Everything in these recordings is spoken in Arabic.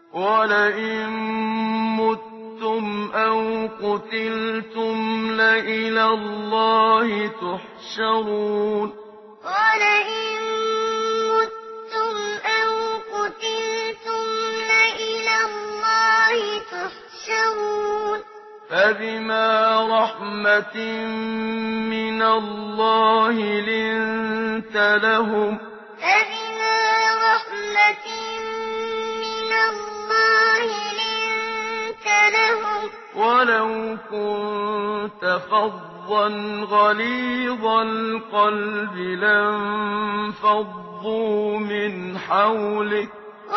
وَلَئِن مُّتُّمْ أَوْ قُتِلْتُمْ لَإِلَى اللَّهِ تُحْشَرُونَ وَلَئِن مُّتُّمْ أَوْ قُتِلْتُمْ لَإِلَى اللَّهِ تُحْشَرُونَ فَبِمَا رَحْمَةٍ مِّنَ اللَّهِ لِنتَ لَهُمْ وَلَوْ كُنتَ فَظًّا غَلِيظَ الْقَلْبِ لَانفَضُّوا مِنْ حَوْلِكَ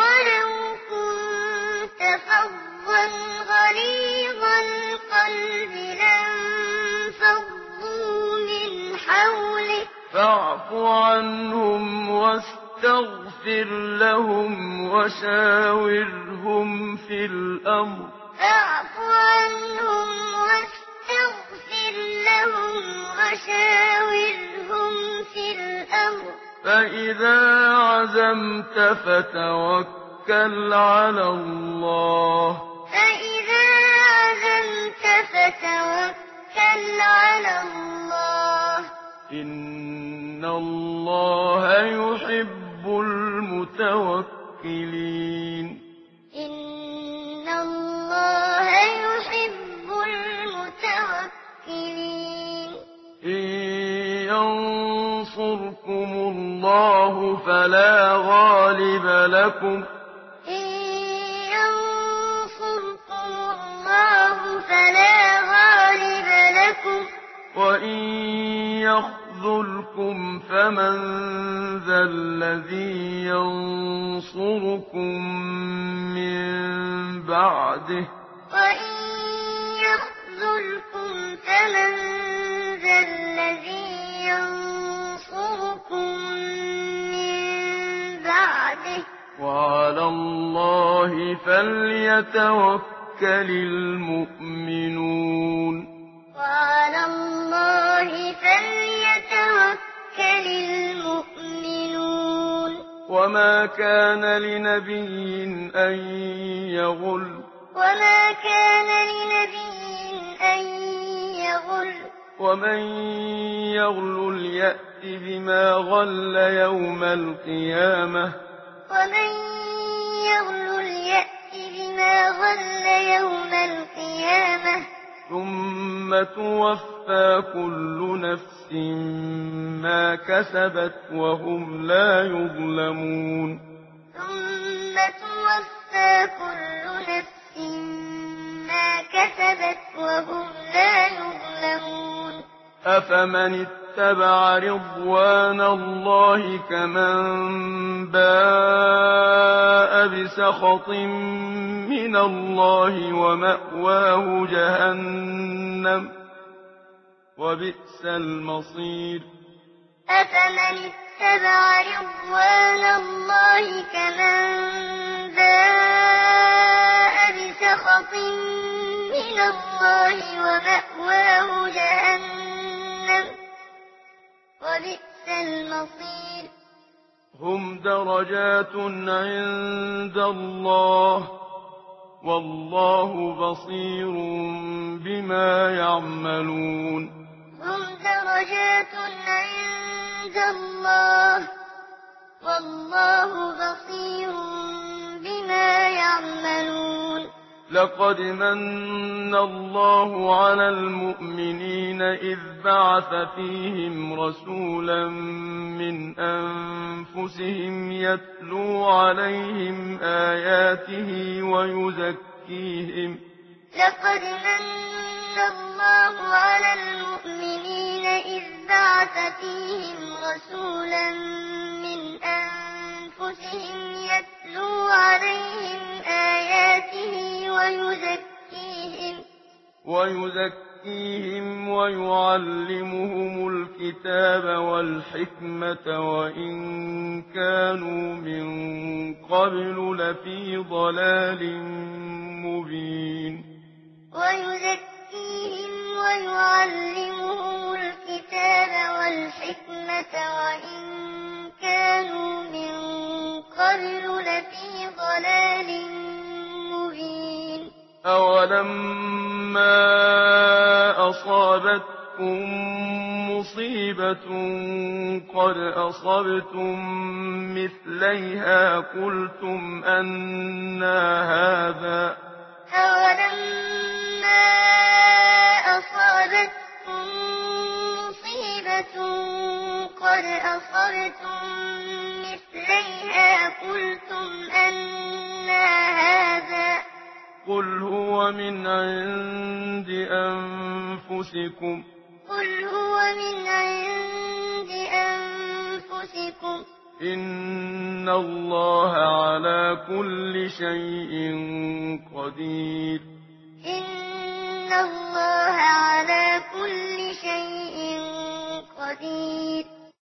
فَاعْفُ عَنْهُمْ وَاسْتَغْفِرْ لَهُمْ وَشَاوِرْهُمْ فِي الْأَمْرِ فَإِذَا عَزَمْتَ فَتَوَكَّلْ عَلَى اللَّهِ إِنَّ اللَّهَ يُحِبُّ الْمُتَوَكِّلِينَ إِن يَنصُرْكُمُ اللَّهُ فَلَا غَالِبَ لَكُمْ وَإِن يَخْذُلْكُمْ فَمَن ذَا الَّذِي يَنصُرُكُم مِّن بَعْدِهِ ۗ وَعَلَى اللَّهِ فَلْيَتَوَكَّلِ الْمُؤْمِنُونَ وَمَا كَانَ لِنَبِيٍّ أَن يَغُلَّ وَمَن يَغْلُلْ يَأْتِ بِمَا غَلَّ يَوْمَ الْقِيَامَةِ ثُمَّ تُوَفَّىٰ كُلُّ نَفْسٍ مَّا كَسَبَتْ وَهُمْ لَا يُظْلَمُونَ أَفَمَنِ اتَّبَعَ رِضْوَانَ اللَّهِ كَمَن بَاءَ بِسَخَطٍ مِّنَ اللَّهِ وَمَأْوَاهُ جَهَنَّمُ ۚ وَبِئْسَ الْمَصِيرُ أَفَمَنِ اتَّبَعَ رِضْوَانَ اللَّهِ كَمَن بَاءَ بِسَخَطٍ مِّنَ اللَّهِ وَمَأْوَاهُ جَهَنَّمُ ۚ وَبِئْسَ الْمَصِيرُ هُمْ دَرَجَاتٌ عِندَ اللَّهِ ۗ وَاللَّهُ بَصِيرٌ بِمَا يَعْمَلُونَ هُمْ دَرَجَاتٌ عِندَ اللَّهِ ۗ وَاللَّهُ بَصِيرٌ بِمَا يَعْمَلُونَ لَقَدْ مَنَّ اللَّهُ عَلَى الْمُؤْمِنِينَ إِذْ بَعَثَ فِيهِمْ رَسُولًا مِّنْ أَنفُسِهِمْ يَتْلُو عَلَيْهِمْ آيَاتِهِ وَيُزَكِّيهِمْ لقد من الله على المؤمنين إذ بعث فيهم رسولا من أنفسهم يتلو عليهم آياته ويزكيهم ويعلمهم الكتاب والحكمة وإن كانوا من قبل لفي ضلال مبين ويزكيهم ويعلمهم الكتاب والحكمة وإن كانوا من قبل لفي ضلال أولما أصابتكم مصيبة قد أصبتم مثليها قلتم أنى هذا أولما أصابتكم مصيبة قد أصبتم مثليها قلتم أنى هذا قل هو من عند أنفسكم إن الله على كل شيء قدير إن الله على كل شيء قدير